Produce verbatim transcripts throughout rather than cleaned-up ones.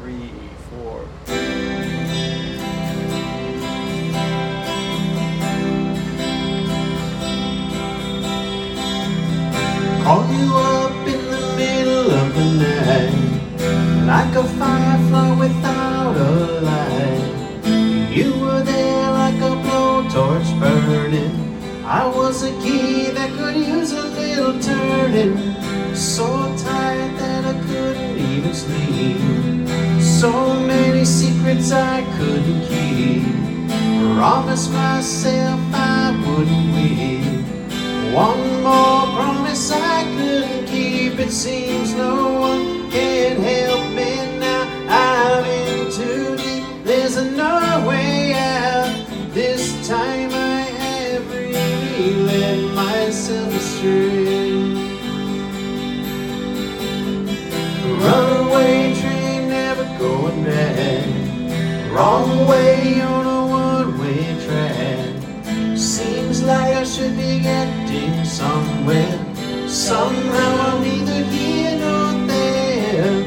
three, four. Call you up in the middle of the night, like a firefly without a light. You were there like a blowtorch burning. I was a key that could use a little turning. So tired that I couldn't even sleep. So many secrets I couldn't keep. Promised myself I wouldn't weep. One more promise I couldn't keep. It seems no one can help me now. I'm in too deep. There's no way out. This time I have really led myself astray. Runaway train never going back. Wrong way on a one-way track. Seems like I should be getting somewhere. Somehow I'm neither here nor there.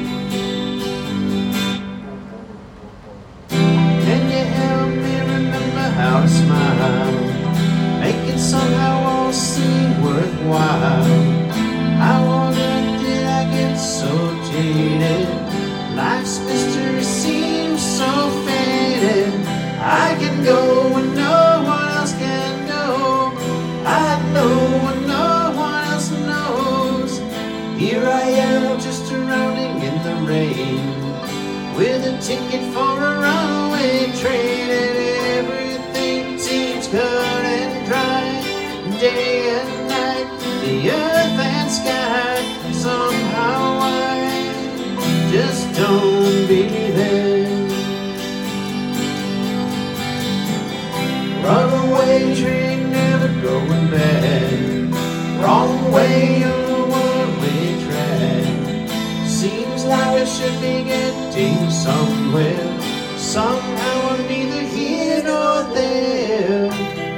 Can you help me remember how to smile? Make it somehow all seem worthwhile. How on earth did I get so jaded? Life's mystery seems so faded. I can go when no one else can go. I know when no one else knows. Here I am just drowning in the rain, with a ticket for a runaway train. And everything seems cut and dry, day and night, the earth and sky. Somehow I just don't believe it. Runaway train never going back. Wrong way on a one-way track. Seems like I should be getting somewhere. Somehow I'm neither here nor there.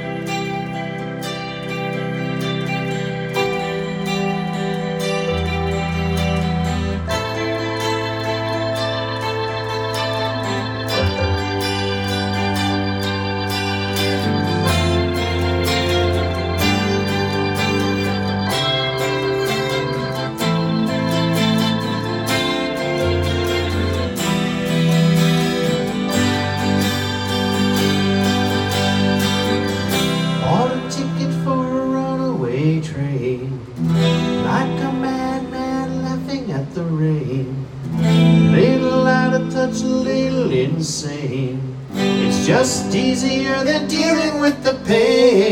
Train, like a madman laughing at the rain. Little out of touch, a little insane. It's just easier than dealing with the pain.